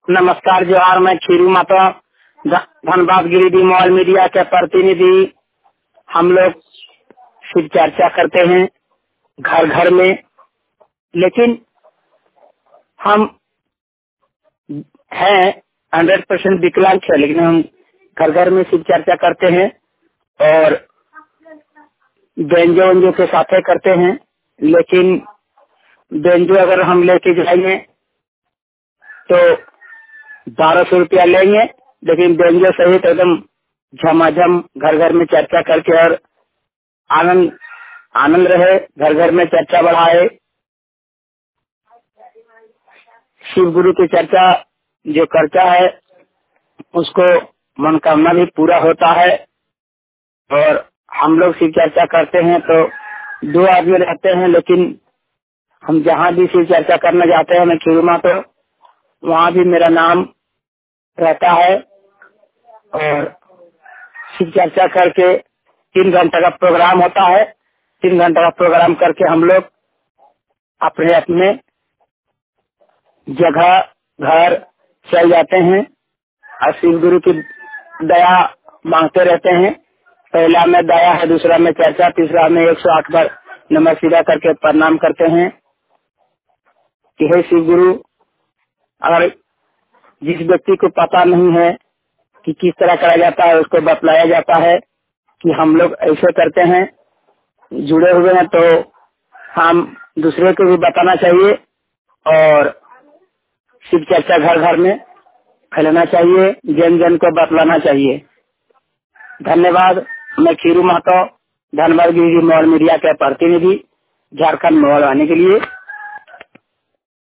नमस्कार जोहार, मैं खीरू माता धनबाद गिरिडीह मॉल मीडिया के प्रतिनिधि। हम लोग शिव चर्चा करते हैं घर घर में, लेकिन हम हैं 100% विकलांग है, लेकिन हम घर घर में शिव चर्चा करते हैं और बेंजो वेंजो के साथ करते हैं। लेकिन बेंजो अगर हम लेके जाएंगे तो 1200 रुपया लेंगे, लेकिन बेंजो सहित एकदम झमाझम घर घर में चर्चा करके और आनंद आनंद रहे, घर घर में चर्चा बढ़ाए। शिव गुरु की चर्चा जो करता है उसको मनोकामना भी पूरा होता है। और हम लोग शिव चर्चा करते हैं तो 2 आदमी रहते हैं, लेकिन हम जहाँ भी शिव चर्चा करने जाते हैं मैं खीरुमा, तो वहाँ भी मेरा नाम रहता है। और शिव चर्चा करके 3 घंटे का प्रोग्राम होता है। 3 घंटे का प्रोग्राम करके हम लोग अपने अपने जगह घर चल जाते हैं और शिव गुरु की दया मांगते रहते हैं। पहला में दया है, दूसरा में चर्चा, तीसरा में 108 बार नमः शिवाय करके प्रणाम करते हैं कि हे शिव गुरु, अगर जिस व्यक्ति को पता नहीं है कि किस तरह करा जाता है उसको बतलाया जाता है कि हम लोग ऐसे करते हैं, जुड़े हुए हैं, तो हम दूसरे को भी बताना चाहिए और शिव चर्चा घर घर में फैलाना चाहिए, जन जन को बतलाना चाहिए। धन्यवाद। मैं खीरू महतो, धनबाद गिरिडीह मॉल मीडिया के प्रतिनिधि, झारखंड मॉल आने के लिए।